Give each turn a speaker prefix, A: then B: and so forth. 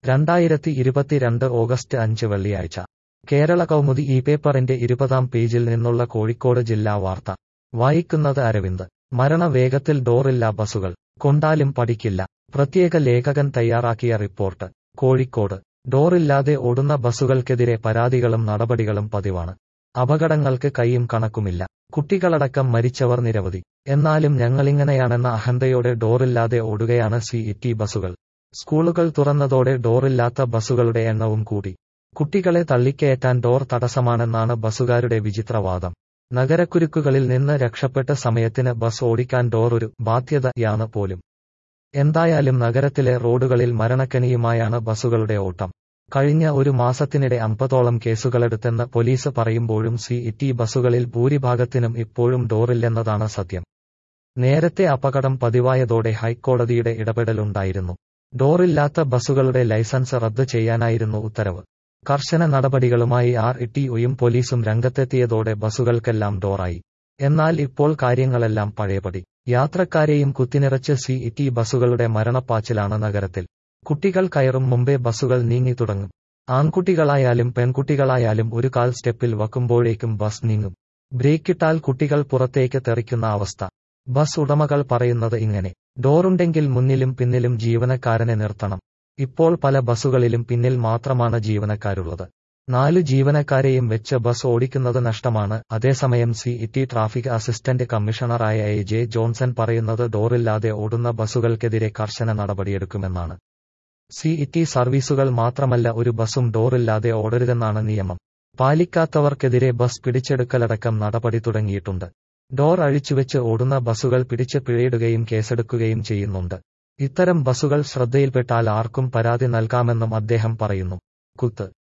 A: 2022 August 5 വെള്ളിയാഴ്ച കേരള കൗമുദി ഈ പേപ്പറിന്റെ 20-ാം പേജിൽ നിന്നുള്ള കോഴിക്കോട് ജില്ലാ വാർത്ത വായിക്കുന്നത് അരവിന്ദ്. മരണവേഗത്തിൽ ഡോറില്ലാ ബസുകൾ കൊണ്ടാലും പഠിക്കില്ല. പ്രത്യേക ലേഖകൻ തയ്യാറാക്കിയ റിപ്പോർട്ട്. കോഴിക്കോട് ഡോറില്ലാതെ ഓടുന്ന ബസുകൾക്കെതിരെ പരാതികളും നടപടികളും പതിവാണ്. അപകടങ്ങൾക്ക് കൈയും കണക്കുമില്ല. കുട്ടികളടക്കം മരിച്ചവർ നിരവധി. എന്നാലും ഞങ്ങളിങ്ങനെയാണെന്ന അഹന്തയോടെ ഡോറില്ലാതെ ഓടുകയാണ് സിഇടി ബസുകൾ. സ്കൂളുകൾ തുറന്നതോടെ ഡോറില്ലാത്ത ബസുകളുടെ എണ്ണവും കൂടി. കുട്ടികളെ തള്ളിക്കയറ്റാൻ ഡോർ തടസ്സമാണെന്നാണ് ബസുകാരുടെ വിചിത്രവാദം. നഗരക്കുരുക്കുകളിൽ നിന്ന് രക്ഷപ്പെട്ട സമയത്തിന് ബസ് ഓടിക്കാൻ ഡോർ ഒരു ബാധ്യതയാണ് പോലും. എന്തായാലും നഗരത്തിലെ റോഡുകളിൽ മരണക്കെണിയുമായാണ് ബസുകളുടെ ഓട്ടം. കഴിഞ്ഞ ഒരു മാസത്തിനിടെ 50ഓളം കേസുകളെടുത്തെന്ന് പോലീസ് പറയുമ്പോഴും സിഇടി ബസുകളിൽ ഭൂരിഭാഗത്തിനും ഇപ്പോഴും ഡോറില്ലെന്നതാണ് സത്യം. നേരത്തെ അപകടം പതിവായതോടെ ഹൈക്കോടതിയുടെ ഇടപെടലുണ്ടായിരുന്നു. ഡോറില്ലാത്ത ബസുകളുടെ ലൈസൻസ് റദ്ദ് ചെയ്യാനായിരുന്നു ഉത്തരവ്. കർശന നടപടികളുമായി ആർടിഒയും പോലീസും രംഗത്തെത്തിയതോടെ ബസുകൾക്കെല്ലാം ഡോറായി. എന്നാൽ ഇപ്പോൾ കാര്യങ്ങളെല്ലാം പഴയപടി. യാത്രക്കാരെയും കുത്തിനിറച്ച് സിഇടി ബസുകളുടെ മരണപ്പാച്ചിലാണ് നഗരത്തിൽ. കുട്ടികൾ കയറും മുമ്പേ ബസുകൾ നീങ്ങി തുടങ്ങും. ആൺകുട്ടികളായാലും പെൺകുട്ടികളായാലും ഒരു കാൽ സ്റ്റെപ്പിൽ വയ്ക്കുമ്പോഴേക്കും ബസ് നീങ്ങും. ബ്രേക്കിട്ടാൽ കുട്ടികൾ പുറത്തേക്ക് തെറിക്കുന്ന അവസ്ഥ. ബസ് ഉടമകൾ പറയുന്നത് ഇങ്ങനെ: ഡോറുണ്ടെങ്കിൽ മുന്നിലും പിന്നിലും ജീവനക്കാരനെ നിർത്തണം. ഇപ്പോൾ പല ബസുകളിലും പിന്നിൽ മാത്രമാണ് ജീവനക്കാരുള്ളത്. 4 ജീവനക്കാരെയും വെച്ച് ബസ് ഓടിക്കുന്നത് നഷ്ടമാണ്. അതേസമയം സിഇടി ട്രാഫിക് അസിസ്റ്റന്റ് കമ്മീഷണറായ എ.ജെ. ജോൺസൺ പറയുന്നത് ഡോറില്ലാതെ ഓടുന്ന ബസുകൾക്കെതിരെ കർശന നടപടിയെടുക്കുമെന്നാണ്. സിഇടി സർവീസുകൾ മാത്രമല്ല, ഒരു ബസും ഡോറില്ലാതെ ഓടരുതെന്നാണ് നിയമം. പാലിക്കാത്തവർക്കെതിരെ ബസ് പിടിച്ചെടുക്കലടക്കം നടപടി തുടങ്ങിയിട്ടുണ്ട്. ഡോർ അഴിച്ചുവെച്ച് ഓടുന്ന ബസുകൾ പിടിച്ച് പിഴയിടുകയും കേസെടുക്കുകയും ചെയ്യുന്നുണ്ട്. ഇത്തരം ബസുകൾ ശ്രദ്ധയിൽപ്പെട്ടാൽ ആർക്കും പരാതി നൽകാമെന്നും അദ്ദേഹം പറയുന്നു. കുത്ത്